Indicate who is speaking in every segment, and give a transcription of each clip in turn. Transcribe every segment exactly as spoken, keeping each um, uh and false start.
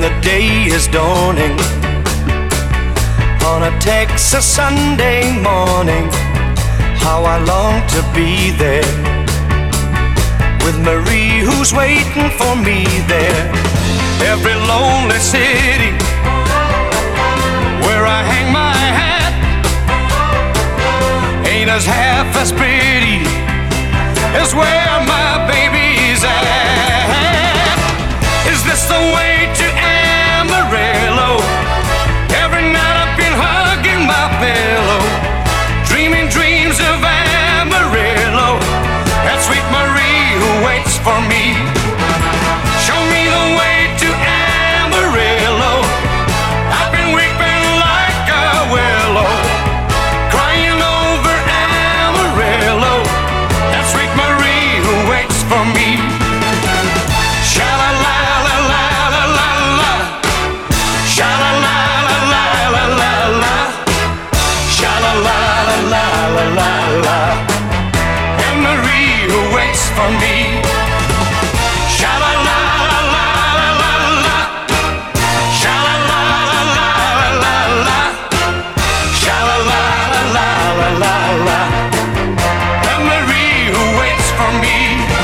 Speaker 1: the day is dawning on a Texas Sunday morning. How I long to be there with Marie who's waiting for me there. Every lonely city where I hang my hat ain't as half as pretty as where my baby's at. Is this the way to Amarillo? Every night I've been hugging my pillow, dreaming dreams of Amarillo. That sweet Marie who waits for me. Show me the way to Amarillo. I've been weeping like a willow, crying over Amarillo. That sweet Marie who waits for me. Sha-la-la-la-la-la-la-la, sha-la-la-la-la-la-la-la, sha-la-la-la-la-la-la, and Marie who waits for me. Sha-la-la-la-la-la-la, sha-la-la-la-la-la-la, sha-la-la-la-la-la-la, and Marie who waits for me.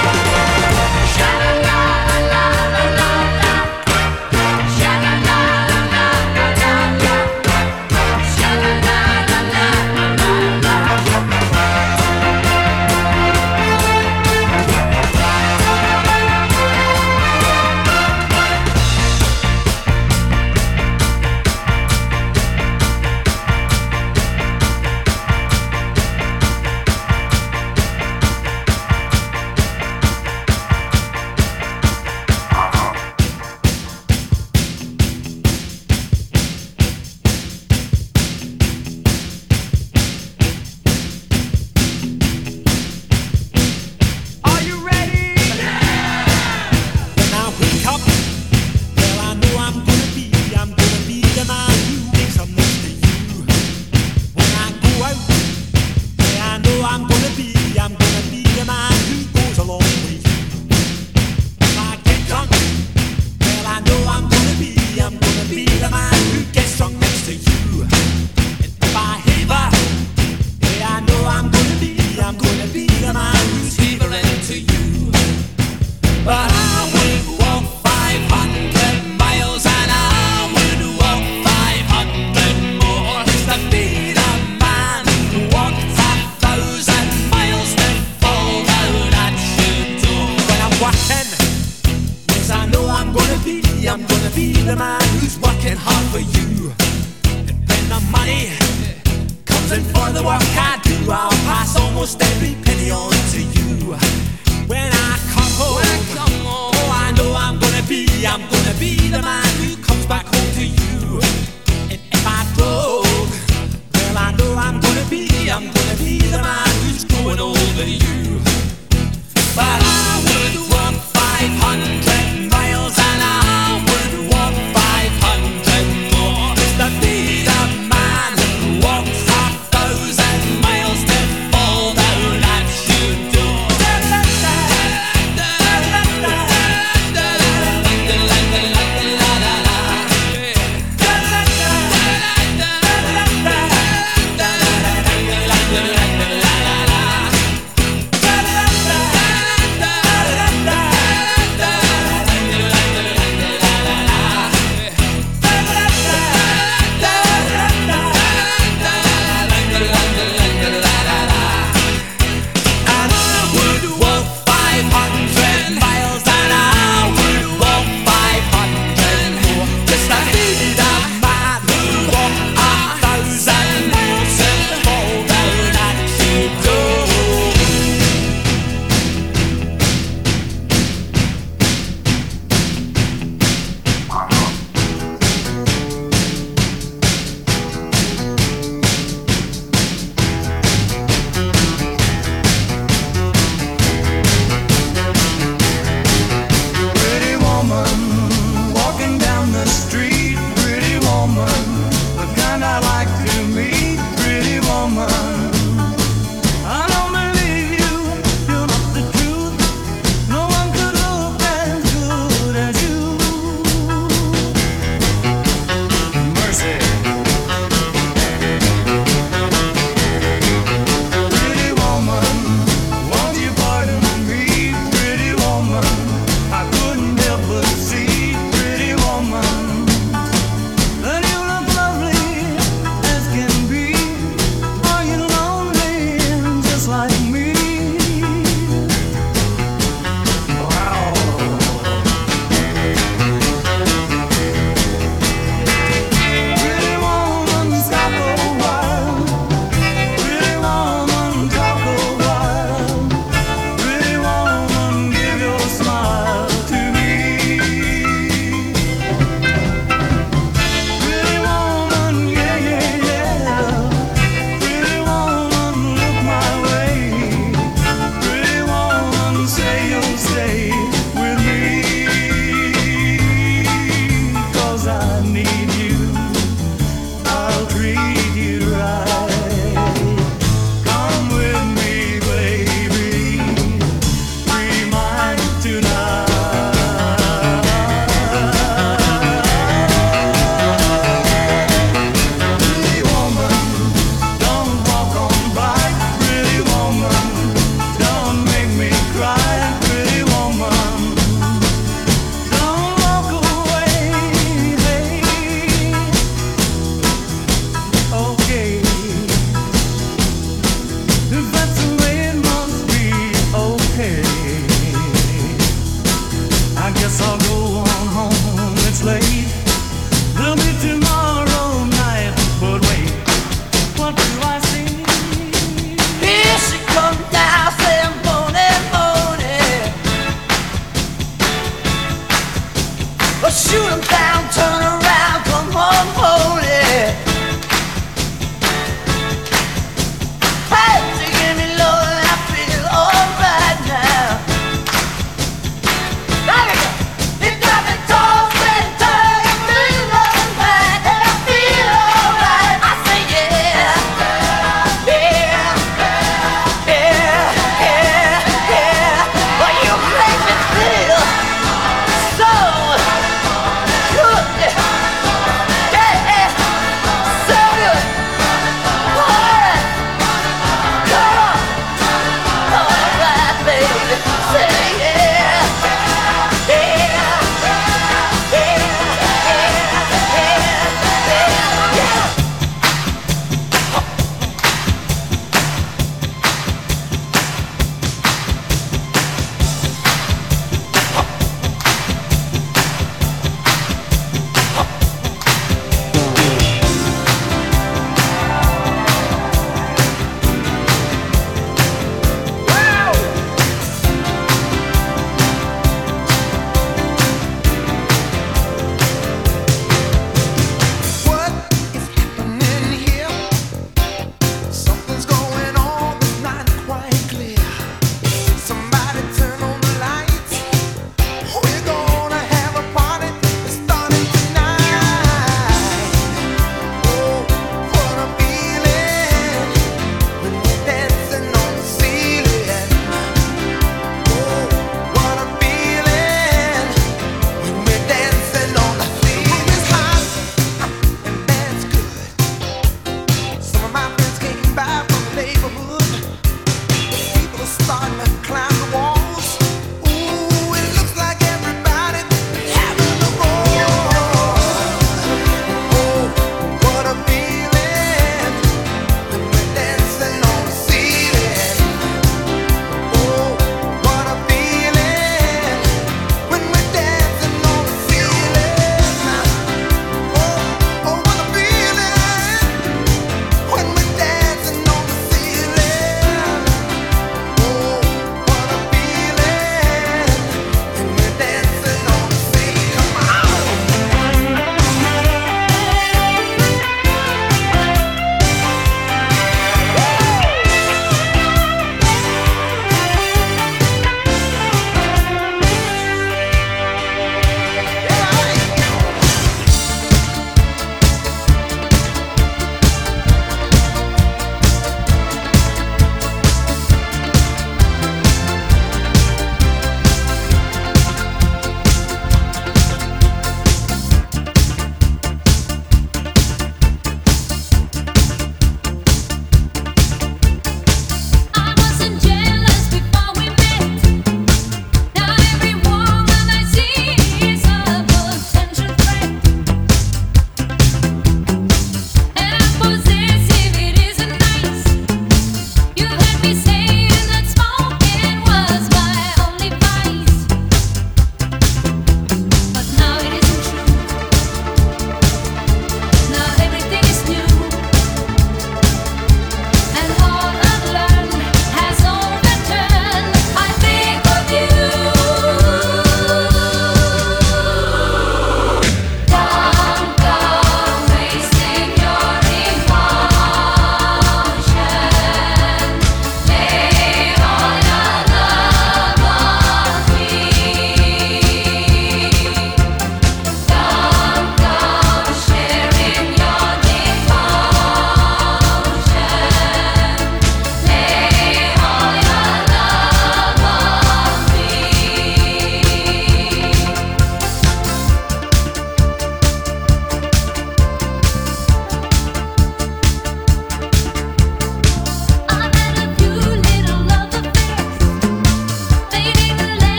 Speaker 2: I'm gonna be the man who's working hard for you. And when the money comes in for the work I do, I'll pass almost every penny on to you. When I come home, when I come home, oh, I know I'm gonna be, I'm gonna be the man who comes back home to you. And if I broke, well, I know I'm gonna be, I'm gonna be the man who's growing old with you.